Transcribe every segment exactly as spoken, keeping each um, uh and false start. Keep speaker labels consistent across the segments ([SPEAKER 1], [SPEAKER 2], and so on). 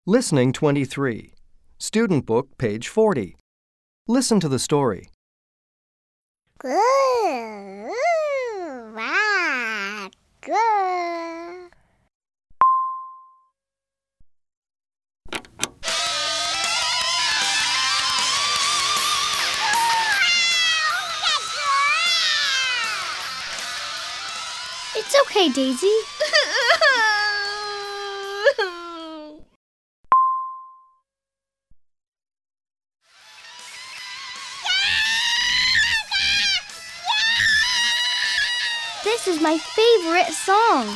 [SPEAKER 1] Listening twenty-three. Student Book, page forty. Listen to the story.
[SPEAKER 2] Good. Wow. Good.
[SPEAKER 3] It's okay, Daisy. This is my favorite song.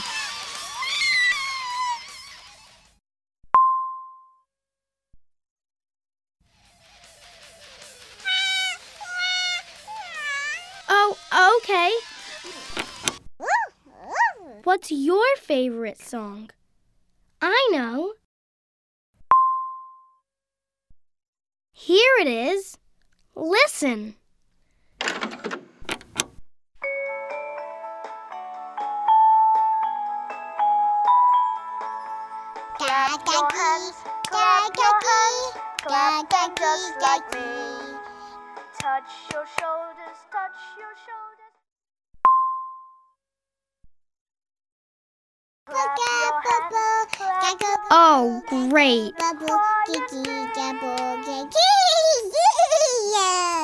[SPEAKER 3] Oh, okay. What's your favorite song? I know. Here it is. Listen.
[SPEAKER 2] Ga-ga-gee, ga-ga-gee, ga-ga-gee,
[SPEAKER 4] just like me.
[SPEAKER 2] ga-gee.
[SPEAKER 4] Touch your shoulders, touch your shoulders. Clap your hands, clap your hands.
[SPEAKER 3] Oh, great.
[SPEAKER 2] Bubble, gee-gee, gabble, gee-gee, yeah.